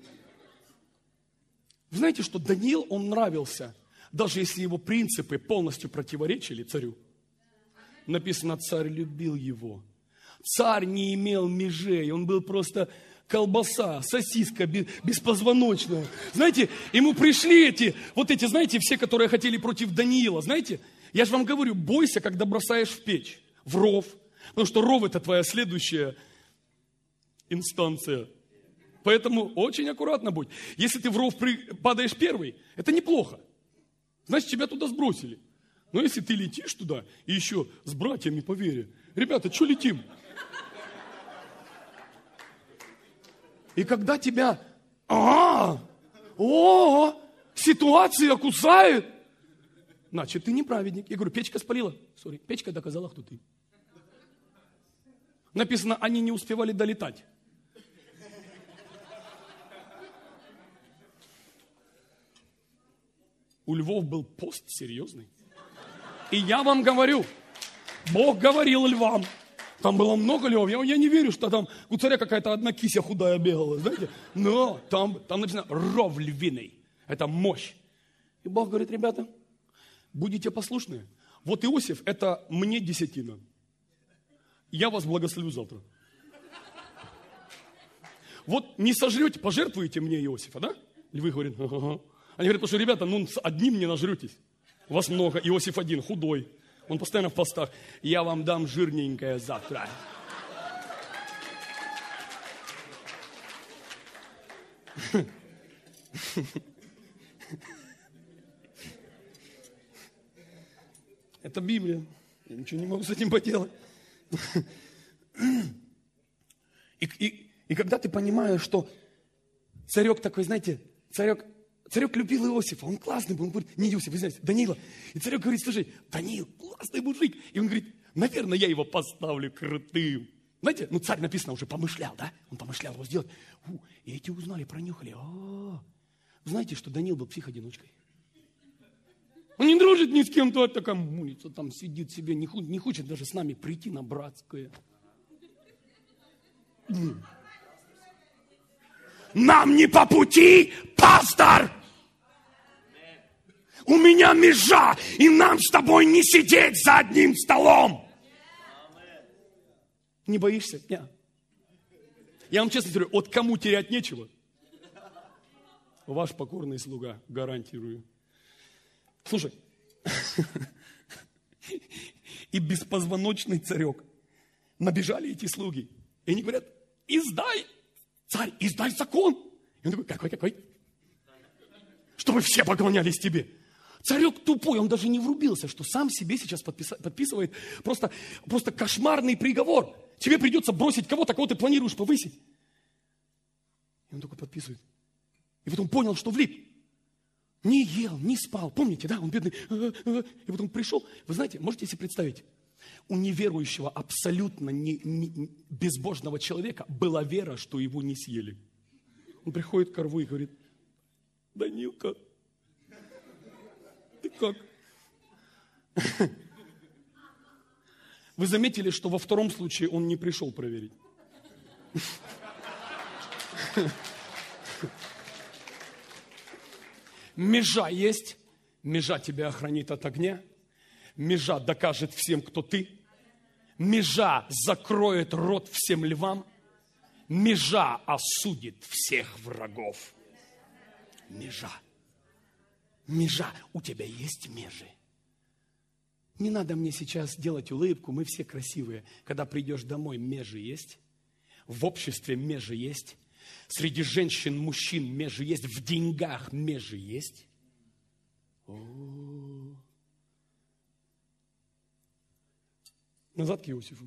Вы знаете, что Даниил, он нравился, даже если его принципы полностью противоречили царю. Написано, царь любил его. Царь не имел межей, он был просто колбаса, сосиска беспозвоночная. Знаете, ему пришли эти, вот эти, знаете, все, которые хотели против Даниила, знаете, я же вам говорю, бойся, когда бросаешь в печь, в ров, потому что ров это твоя следующая инстанция. Поэтому очень аккуратно будь. Если ты в ров падаешь первый, это неплохо. Значит, тебя туда сбросили. Но если ты летишь туда, и еще с братьями по вере, ребята, что летим? И когда тебя, а, о, ситуация кусает, значит, ты не праведник. Я говорю, печка спалила. Сори, печка доказала, кто ты. Написано, они не успевали долетать. У львов был пост серьезный. И я вам говорю, Бог говорил львам. Там было много львов. Я, я не верю, что там у царя какая-то одна кися худая бегала, знаете. Но там, там написано ров львиный. Это мощь. И Бог говорит, ребята, будете послушны. Вот Иосиф, это мне десятина. Я вас благословлю завтра. Вот не сожрете, пожертвуете мне Иосифа, да? Львы говорят, ага. Они говорят, потому что, ребята, ну одним не нажретесь. Вас много, Иосиф один, худой. Он постоянно в постах. Я вам дам жирненькое завтра. Это Библия. Я ничего не могу с этим поделать. И, и, и когда ты понимаешь, что царек такой, знаете, царек, царек любил Иосифа, он классный был, он говорит, не Иосиф, вы знаете, Даниила. И царек говорит, слушай, Даниил, классный мужик. И он говорит, наверное, я его поставлю крутым. Знаете, ну царь, написано, уже помышлял, да? Он помышлял его сделать. У, и эти узнали, пронюхали. А-а-а. Знаете, что Даниил был псих-одиночкой? Он не дружит ни с кем-то, такая мулится, там сидит себе, не, не хочет даже с нами прийти на братское. Нам не по пути, пастор! У меня межа, и нам с тобой не сидеть за одним столом. Не боишься? Нет. Я вам честно говорю, вот кому терять нечего, ваш покорный слуга, гарантирую. Слушай, и беспозвоночный царек. Набежали эти слуги. И они говорят, издай, царь, издай закон. И он такой, какой, какой? Чтобы все поклонялись тебе. Царек тупой, он даже не врубился, что сам себе сейчас подписа- подписывает просто, просто кошмарный приговор. Тебе придется бросить кого-то, кого ты планируешь повысить. И он такой подписывает. И потом понял, что влип. Не ел, не спал. Помните, да? Он бедный. И потом пришел. Вы знаете, можете себе представить? У неверующего, абсолютно не, не, безбожного человека была вера, что его не съели. Он приходит к орлу и говорит: Данилка, ты как? Вы заметили, что во втором случае он не пришел проверить? Межа есть, межа тебя охранит от огня, межа докажет всем, кто ты, межа закроет рот всем львам, межа осудит всех врагов. Межа. Межа. У тебя есть межи. Не надо мне сейчас делать улыбку, мы все красивые. Когда придешь домой, межи есть. В обществе межи есть. Среди женщин, мужчин межи есть. В деньгах межи есть. О-о-о. Назад к Иосифу.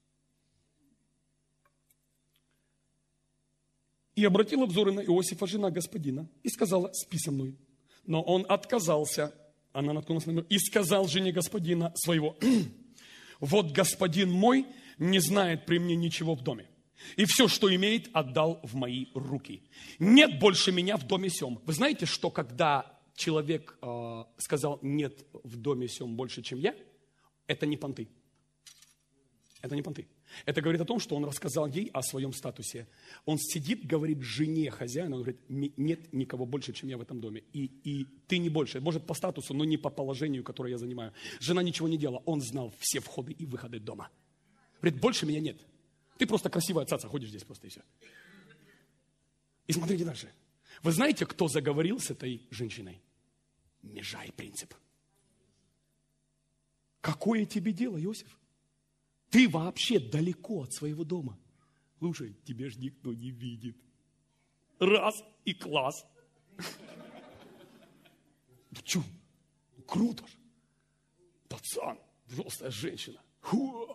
И обратила взоры на Иосифа, жена господина, и сказала: спи со мной. Но он отказался. Она наткнулась на него и сказал жене господина своего: вот господин мой не знает при мне ничего в доме. И все, что имеет, отдал в мои руки. Нет больше меня в доме сем. Вы знаете, что когда человек э, сказал: нет в доме сем больше, чем я, это не понты. Это не понты. Это говорит о том, что он рассказал ей о своем статусе. Он сидит, говорит жене хозяина, он говорит: нет никого больше, чем я в этом доме. И, и ты не больше. Может, по статусу, но не по положению, которое я занимаю. Жена ничего не делала. Он знал все входы и выходы дома. Говорит: больше меня нет. Ты просто красивая цаца, ходишь здесь просто и все. И смотрите дальше. Вы знаете, кто заговорил с этой женщиной? Межа и принцип. Какое тебе дело, Иосиф? Ты вообще далеко от своего дома. Слушай, тебе ж никто не видит. Раз и класс. Ну чё? Круто ж. Пацан, взрослая женщина. Ху!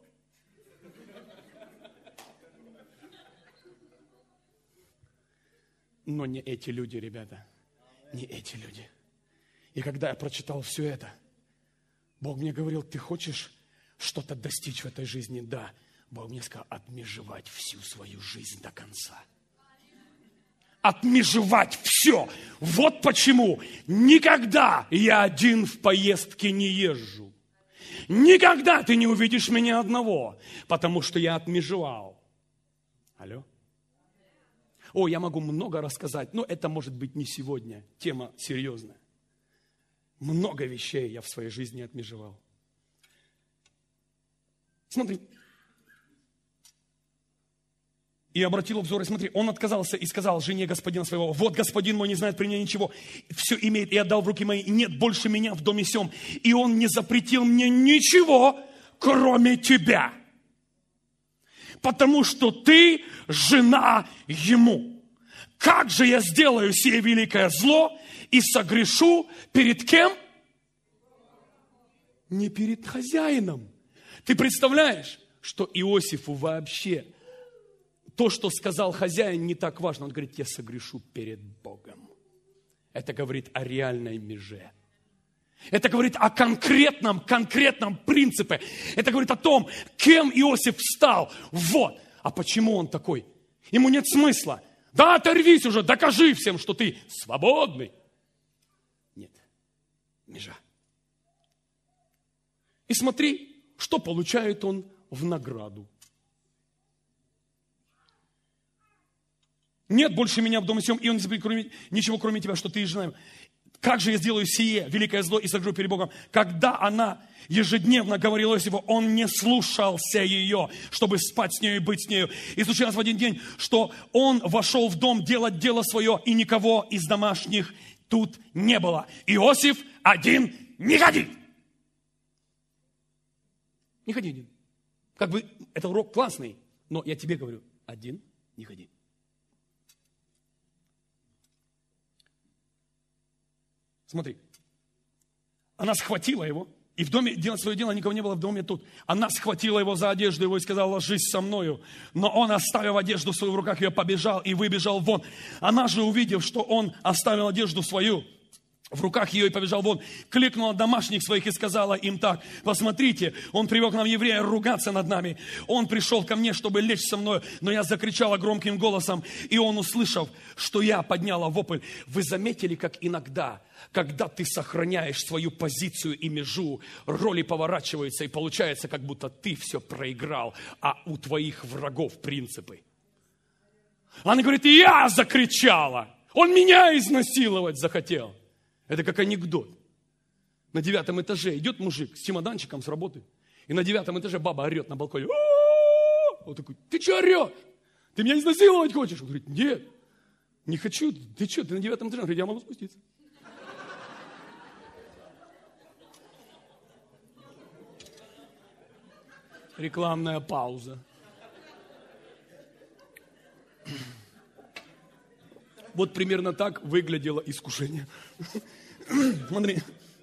Но не эти люди, ребята. Не эти люди. И когда я прочитал все это, Бог мне говорил: ты хочешь что-то достичь в этой жизни? Да. Бог мне сказал: отмежевать всю свою жизнь до конца. Отмежевать все. Вот почему никогда я один в поездке не езжу. Никогда ты не увидишь меня одного, потому что я отмежевал. Алло? О, я могу много рассказать, но это может быть не сегодня. Тема серьезная. Много вещей я в своей жизни отмежевал. Смотри. И обратил взор, и смотри, он отказался и сказал жене господина своего: вот господин мой не знает при мне ничего, все имеет и отдал в руки мои, и нет больше меня в доме сем, и он не запретил мне ничего, кроме тебя, потому что ты жена ему. Как же я сделаю сие великое зло и согрешу перед кем? Не перед хозяином. Ты представляешь, что Иосифу вообще то, что сказал хозяин, не так важно. Он говорит: я согрешу перед Богом. Это говорит о реальной меже. Это говорит о конкретном, конкретном принципе. Это говорит о том, кем Иосиф стал. Вот. А почему он такой? Ему нет смысла. Да, оторвись уже, докажи всем, что ты свободный. Нет. Межа. И смотри, что получает он в награду. Нет больше меня в доме сем, и он не запретит кроме, ничего, кроме тебя, что ты и жена. Как же я сделаю сие великое зло и согрешу перед Богом? Когда она ежедневно говорила Иосифу, он не слушался ее, чтобы спать с нею и быть с нею. И случилось в один день, что он вошел в дом делать дело свое, и никого из домашних тут не было. Иосиф один не ходи. Не ходи один. Как бы это урок классный, но я тебе говорю, один не ходи. Смотри, она схватила его, и в доме делать свое дело, никого не было в доме тут. Она схватила его за одежду его и сказала: ложись со мною. Но он, оставив одежду свою в руках, ее побежал и выбежал вон. Она же, увидев, что он оставил одежду свою в руках ее и побежал вон, кликнула домашних своих и сказала им так: посмотрите, он привел к нам еврея ругаться над нами. Он пришел ко мне, чтобы лечь со мной, но я закричала громким голосом, и он, услышав, что я подняла вопль. Вы заметили, как иногда, когда ты сохраняешь свою позицию и межу, роли поворачиваются, и получается, как будто ты все проиграл, а у твоих врагов принципы. Она говорит: я закричала, он меня изнасиловать захотел. Это как анекдот. На девятом этаже идет мужик с чемоданчиком с работы, и на девятом этаже баба орет на балконе. Он такой: ты что орешь? Ты меня изнасиловать хочешь? Он говорит: нет, не хочу. Ты что, ты на девятом этаже? Он говорит: я могу спуститься. Рекламная пауза. Вот примерно так выглядело искушение. Смотри.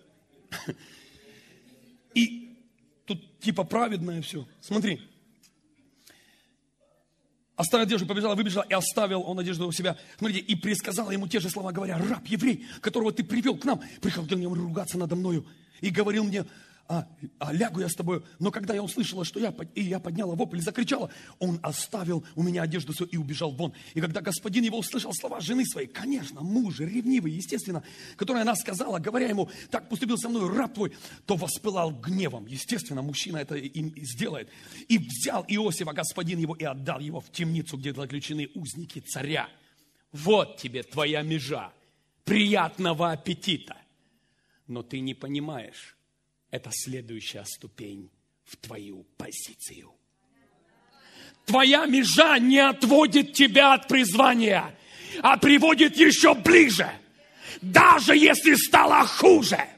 И тут типа праведное все. Смотри. Оставил одежду, побежала, выбежала, и оставил он одежду у себя. Смотрите, и присказала ему те же слова, говоря: раб, еврей, которого ты привел к нам, приходил мне ругаться надо мною и говорил мне: а, а лягу я с тобой. Но когда я услышала, что я, и я подняла вопль и закричала, он оставил у меня одежду свою и убежал вон. И когда господин его услышал слова жены своей, конечно, муж ревнивый, естественно, которая она сказала, говоря ему: так поступил со мной раб твой, то воспылал гневом. Естественно, мужчина это им сделает. И взял Иосифа господин его и отдал его в темницу, где заключены узники царя. Вот тебе твоя межа. Приятного аппетита. Но ты не понимаешь, это следующая ступень в твою позицию. Твоя межа не отводит тебя от призвания, а приводит еще ближе. Даже если стало хуже.